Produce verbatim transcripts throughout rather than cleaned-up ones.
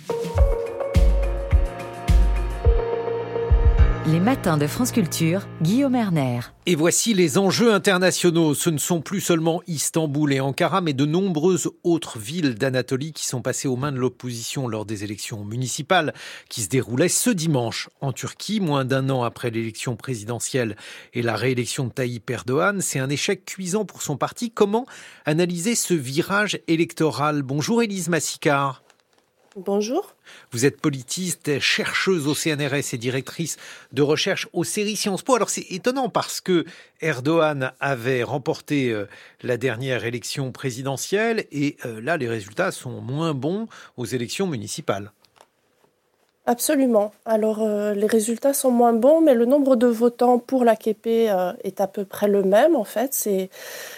Les matins de France Culture, Guillaume Erner. Et voici les enjeux internationaux. Ce ne sont plus seulement Istanbul et Ankara, mais de nombreuses autres villes d'Anatolie qui sont passées aux mains de l'opposition lors des élections municipales qui se déroulaient ce dimanche en Turquie, moins d'un an après l'élection présidentielle et la réélection de Tayyip Erdogan. C'est un échec cuisant pour son parti. Comment analyser ce virage électoral ? Bonjour Élise Massicard. Bonjour. Vous êtes politiste, chercheuse au C N R S et directrice de recherche aux séries Sciences Po. Alors c'est étonnant parce que Erdogan avait remporté euh, la dernière élection présidentielle et euh, là les résultats sont moins bons aux élections municipales. Absolument. Alors euh, les résultats sont moins bons, mais le nombre de votants pour l'A K P euh, est à peu près le même en fait. C'est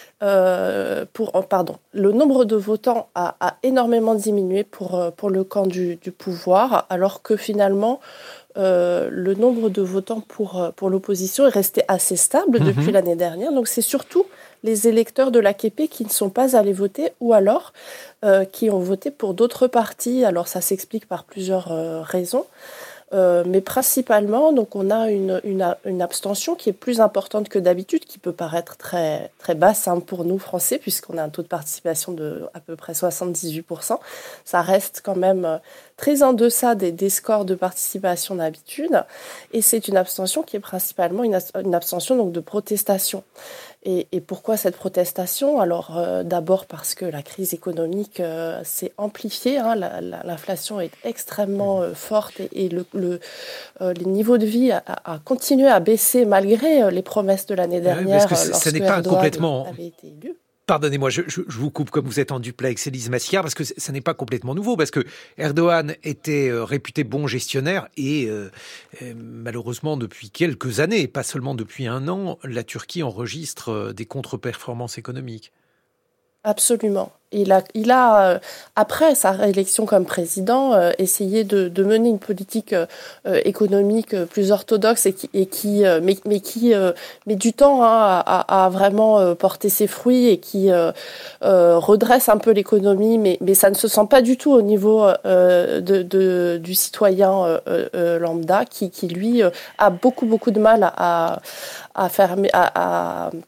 Euh, pour, oh, pardon, le nombre de votants a, a énormément diminué pour, pour le camp du, du pouvoir, alors que finalement, euh, le nombre de votants pour, pour l'opposition est resté assez stable mmh. depuis l'année dernière. Donc c'est surtout les électeurs de l'A K P qui ne sont pas allés voter ou alors euh, qui ont voté pour d'autres partis. Alors ça s'explique par plusieurs euh, raisons. Euh, mais principalement, donc on a une, une, une abstention qui est plus importante que d'habitude, qui peut paraître très, très basse hein, pour nous Français, puisqu'on a un taux de participation de à peu près soixante-dix-huit pour cent. Ça reste quand même très en deçà des, des scores de participation d'habitude. Et c'est une abstention qui est principalement une, une abstention donc, de protestation. Et, et pourquoi cette protestation ? Alors euh, d'abord parce que la crise économique euh, s'est amplifiée, hein, la, la, l'inflation est extrêmement euh, forte et, et le, le, euh, les niveaux de vie a, a continué à baisser malgré euh, les promesses de l'année dernière. Oui, parce que ça n'est pas Erdogan complètement... avait été élu. Pardonnez-moi, je, je, je vous coupe comme vous êtes en duplex, Élise Massicard, parce que ça n'est pas complètement nouveau, parce que Erdogan était euh, réputé bon gestionnaire et euh, euh, malheureusement depuis quelques années, pas seulement depuis un an, la Turquie enregistre euh, des contre-performances économiques. Absolument. Il a, il a euh, après sa réélection comme président, euh, essayé de, de mener une politique euh, économique plus orthodoxe et qui, et qui euh, mais, mais qui euh, met du temps hein, à, à vraiment euh, porter ses fruits et qui euh, euh, redresse un peu l'économie, mais, mais ça ne se sent pas du tout au niveau euh, de, de, du citoyen euh, euh, lambda qui, qui lui euh, a beaucoup beaucoup de mal à, à faire à, à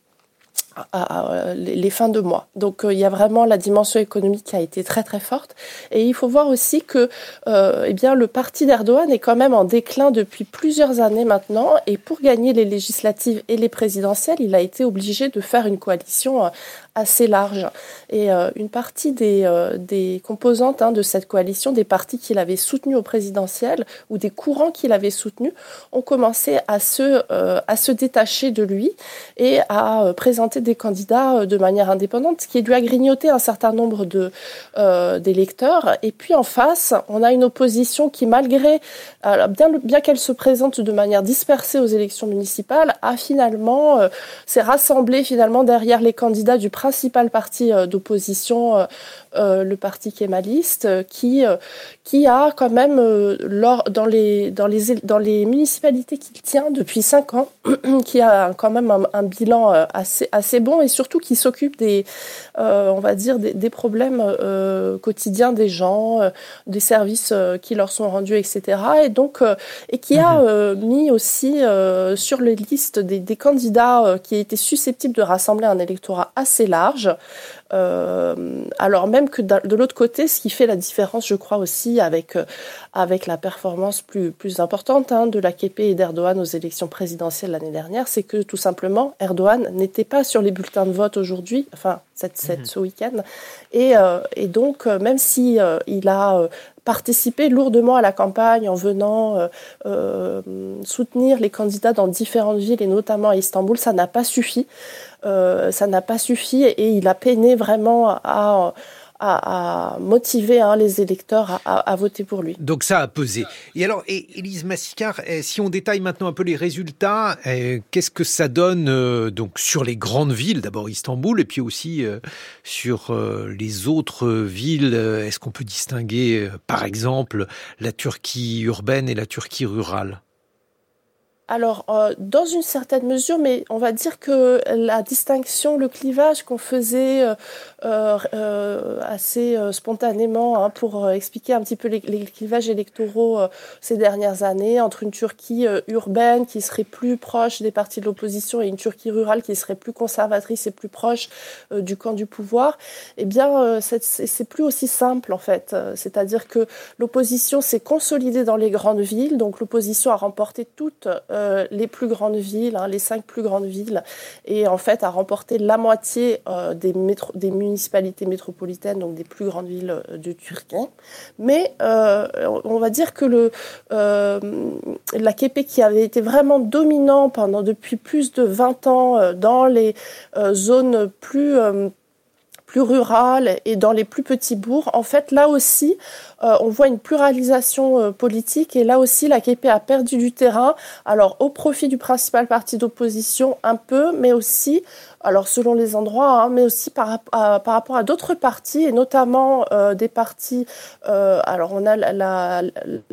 À, à, les fins de mois. Donc euh, il y a vraiment la dimension économique qui a été très très forte. Et il faut voir aussi que euh, eh bien, le parti d'Erdogan est quand même en déclin depuis plusieurs années maintenant. Et pour gagner les législatives et les présidentielles, il a été obligé de faire une coalition euh, assez large. Et euh, une partie des, euh, des composantes hein, de cette coalition, des partis qu'il avait soutenus au présidentiel ou des courants qu'il avait soutenus, ont commencé à se, euh, à se détacher de lui et à euh, présenter des candidats de manière indépendante, ce qui lui a grignoté un certain nombre de, euh, d'électeurs. Et puis en face, on a une opposition qui, malgré, euh, bien, bien qu'elle se présente de manière dispersée aux élections municipales, a finalement, euh, s'est rassemblée finalement derrière les candidats du principal parti euh, d'opposition, euh, euh, le parti kémaliste, euh, qui, euh, qui a quand même, euh, lors, dans, les, dans, les, dans les municipalités qu'il tient depuis cinq ans, qui a quand même un, un bilan euh, assez, assez bon et surtout qui s'occupe des, euh, on va dire, des, des problèmes euh, quotidiens des gens, euh, des services euh, qui leur sont rendus, et cetera. Et donc, euh, et qui a euh, mis aussi euh, sur les listes des, des candidats euh, qui étaient susceptibles de rassembler un électorat assez large. Euh, alors même que de l'autre côté, ce qui fait la différence, je crois aussi, avec euh, avec la performance plus plus importante hein, de l'A K P et d'Erdogan aux élections présidentielles l'année dernière, c'est que tout simplement Erdogan n'était pas sur les bulletins de vote aujourd'hui, enfin cette, cette mmh. ce week-end, et euh, et donc même si euh, il a euh, participé lourdement à la campagne en venant euh, euh, soutenir les candidats dans différentes villes et notamment à Istanbul, ça n'a pas suffi. Euh, ça n'a pas suffi et il a peiné vraiment à, à, à motiver hein, les électeurs à, à, à voter pour lui. Donc ça a pesé. Et alors, Élise Massicard, si on détaille maintenant un peu les résultats, qu'est-ce que ça donne euh, donc sur les grandes villes, d'abord Istanbul, et puis aussi euh, sur euh, les autres villes? Est-ce qu'on peut distinguer, euh, par exemple, la Turquie urbaine et la Turquie rurale ? Alors, euh, dans une certaine mesure, mais on va dire que la distinction, le clivage qu'on faisait euh, euh, assez euh, spontanément hein, pour euh, expliquer un petit peu les, les clivages électoraux euh, ces dernières années entre une Turquie euh, urbaine qui serait plus proche des partis de l'opposition et une Turquie rurale qui serait plus conservatrice et plus proche euh, du camp du pouvoir, eh bien, euh, c'est, c'est plus aussi simple en fait. Euh, c'est-à-dire que l'opposition s'est consolidée dans les grandes villes, donc l'opposition a remporté toutes euh, les plus grandes villes, hein, les cinq plus grandes villes, et en fait a remporté la moitié euh, des, métro- des municipalités métropolitaines, donc des plus grandes villes euh, de Turquie. Mais euh, on va dire que le, euh, l'A K P qui avait été vraiment dominant pendant depuis plus de vingt ans euh, dans les euh, zones plus... Euh, plus rurales et dans les plus petits bourgs, en fait, là aussi, euh, on voit une pluralisation euh, politique et là aussi, l'A K P a perdu du terrain, alors au profit du principal parti d'opposition un peu, mais aussi, alors selon les endroits, hein, mais aussi par, à, par rapport à d'autres partis et notamment euh, des partis, euh, alors on a la... la, la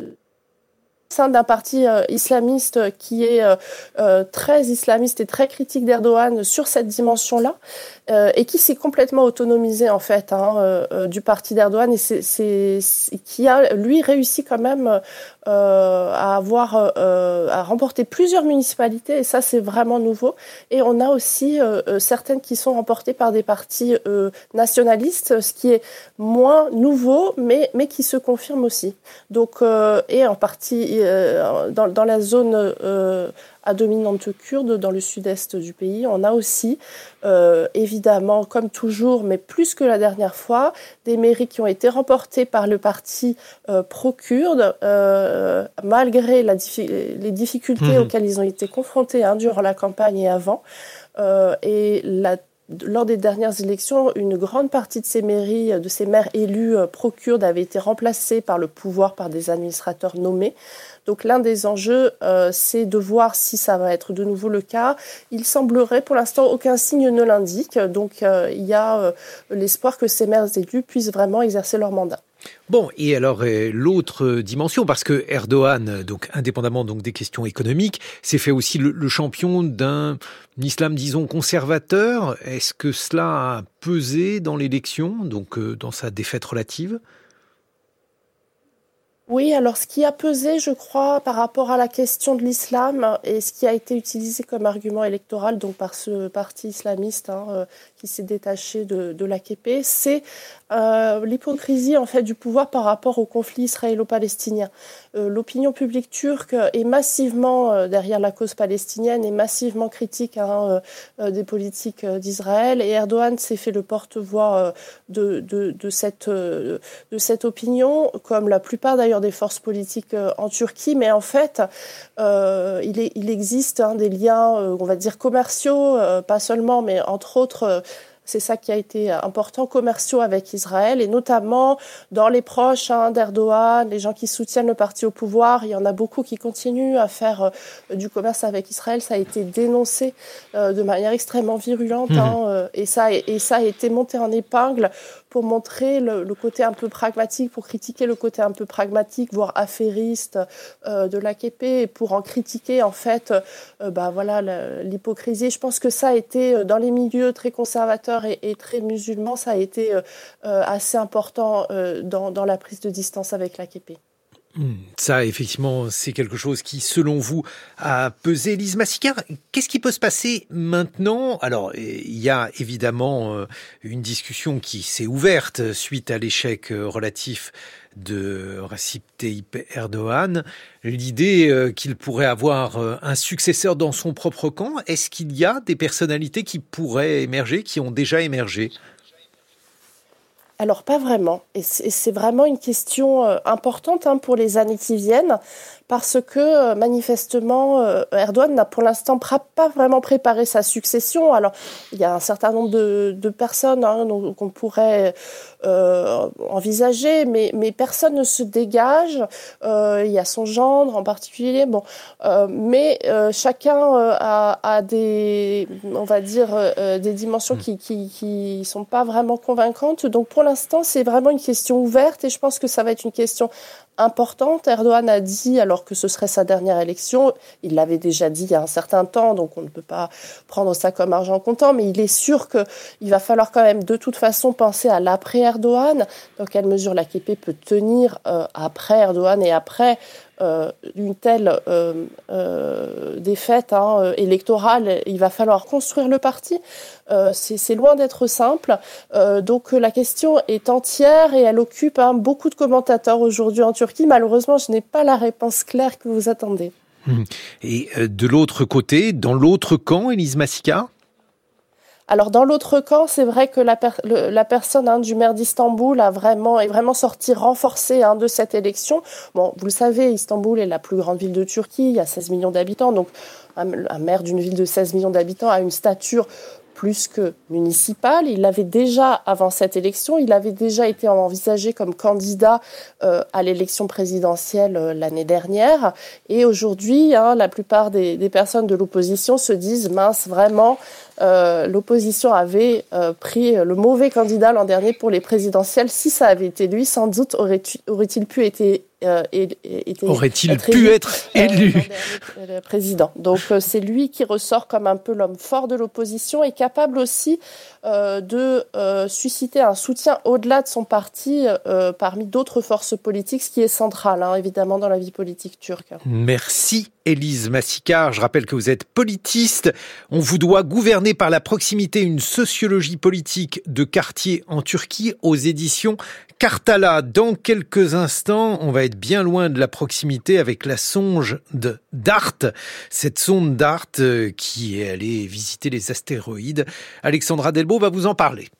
sein d'un parti euh, islamiste qui est euh, euh, très islamiste et très critique d'Erdogan sur cette dimension-là euh, et qui s'est complètement autonomisé en fait hein, euh, du parti d'Erdogan et c'est, c'est, c'est, qui a lui réussi quand même euh, à avoir euh, à remporter plusieurs municipalités et ça c'est vraiment nouveau et on a aussi euh, certaines qui sont remportées par des partis euh, nationalistes ce qui est moins nouveau mais mais qui se confirme aussi donc euh, et en partie Dans, dans la zone euh, à dominante kurde, dans le sud-est du pays, on a aussi, euh, évidemment, comme toujours, mais plus que la dernière fois, des mairies qui ont été remportées par le parti euh, pro-kurde, euh, malgré la diffi- les difficultés mmh. auxquelles ils ont été confrontés hein, durant la campagne et avant. Euh, et la Lors des dernières élections, une grande partie de ces mairies, de ces maires élus euh, pro-kurdes avaient été remplacés par le pouvoir, par des administrateurs nommés. Donc l'un des enjeux, euh, c'est de voir si ça va être de nouveau le cas. Il semblerait, pour l'instant, aucun signe ne l'indique. Donc euh, il y a euh, l'espoir que ces maires élus puissent vraiment exercer leur mandat. Bon, et alors euh, l'autre dimension, parce que Erdogan, donc indépendamment donc des questions économiques, s'est fait aussi le, le champion d'un islam, disons, conservateur. Est-ce que cela a pesé dans l'élection, donc euh, dans sa défaite relative ? Oui, alors ce qui a pesé, je crois, par rapport à la question de l'islam et ce qui a été utilisé comme argument électoral donc par ce parti islamiste hein, euh, qui s'est détaché de, de l'A K P, c'est euh, l'hypocrisie en fait du pouvoir par rapport au conflit israélo-palestinien. Euh, l'opinion publique turque est massivement euh, derrière la cause palestinienne et massivement critique hein, euh, des politiques d'Israël et Erdogan s'est fait le porte-voix euh, de, de, de, cette, euh, de cette opinion, comme la plupart d'ailleurs des forces politiques euh, en Turquie, mais en fait, euh, il, est, il existe hein, des liens, euh, on va dire commerciaux, euh, pas seulement, mais entre autres, euh, c'est ça qui a été important, commerciaux avec Israël, et notamment dans les proches hein, d'Erdogan, les gens qui soutiennent le parti au pouvoir, il y en a beaucoup qui continuent à faire euh, du commerce avec Israël, ça a été dénoncé euh, de manière extrêmement virulente, mmh. hein, euh, et, ça, et, et ça a été monté en épingle pour montrer le, le côté un peu pragmatique, pour critiquer le côté un peu pragmatique, voire affairiste euh, de l'A K P, et pour en critiquer en fait, euh, bah voilà l'hypocrisie. Je pense que ça a été dans les milieux très conservateurs et, et très musulmans, ça a été euh, assez important euh, dans, dans la prise de distance avec l'A K P. Ça, effectivement, c'est quelque chose qui, selon vous, a pesé. Lise Massicar, qu'est-ce qui peut se passer maintenant ? Alors, il y a évidemment une discussion qui s'est ouverte suite à l'échec relatif de Recep Tayyip Erdogan. L'idée qu'il pourrait avoir un successeur dans son propre camp, est-ce qu'il y a des personnalités qui pourraient émerger, qui ont déjà émergé ? Alors, pas vraiment. Et c'est, c'est vraiment une question euh, importante hein, pour les années qui viennent, parce que euh, manifestement, euh, Erdogan n'a pour l'instant pra- pas vraiment préparé sa succession. Alors, il y a un certain nombre de, de personnes hein, dont, qu'on pourrait euh, envisager, mais, mais personne ne se dégage. Euh, il y a son gendre en particulier. Bon, euh, mais euh, chacun euh, a, a des, on va dire, euh, des dimensions qui, qui, qui sont pas vraiment convaincantes. Donc, pour l'instant, c'est vraiment une question ouverte et je pense que ça va être une question importante. Erdogan a dit, alors que ce serait sa dernière élection, il l'avait déjà dit il y a un certain temps, donc on ne peut pas prendre ça comme argent comptant, mais il est sûr qu'il va falloir quand même de toute façon penser à l'après-Erdogan, dans quelle mesure l'A K P peut tenir euh, après Erdogan et après euh, une telle euh, euh, défaite hein, électorale. Il va falloir construire le parti. Euh, c'est, c'est loin d'être simple. Euh, donc la question est entière et elle occupe hein, beaucoup de commentateurs aujourd'hui en Turquie. Malheureusement, je n'ai pas la réponse claire que vous attendez. Et de l'autre côté, dans l'autre camp, Elise Massica ? Alors dans l'autre camp, c'est vrai que la, per- le, la personne hein, du maire d'Istanbul a vraiment, est vraiment sortie renforcée hein, de cette élection. Bon, vous le savez, Istanbul est la plus grande ville de Turquie, il y a seize millions d'habitants, donc un, un maire d'une ville de seize millions d'habitants a une stature plus que municipal. Il l'avait déjà, avant cette élection, il avait déjà été envisagé comme candidat euh, à l'élection présidentielle euh, l'année dernière. Et aujourd'hui, hein, la plupart des, des personnes de l'opposition se disent, mince, vraiment, euh, l'opposition avait euh, pris le mauvais candidat l'an dernier pour les présidentielles. Si ça avait été lui, sans doute aurait-il, aurait-il pu être Euh, et, et, et, Aurait-il être pu élu, être élu euh, le président. Donc euh, c'est lui qui ressort comme un peu l'homme fort de l'opposition et capable aussi euh, de euh, susciter un soutien au-delà de son parti euh, parmi d'autres forces politiques, ce qui est central hein, évidemment dans la vie politique turque. Merci Elise Massica. Je rappelle que vous êtes politiste. On vous doit gouverner par la proximité, une sociologie politique de quartier en Turquie aux éditions Karthala. Dans quelques instants, on va être bien loin de la proximité avec la sonde de DART. Cette sonde DART qui est allée visiter les astéroïdes. Alexandra Delbo va vous en parler.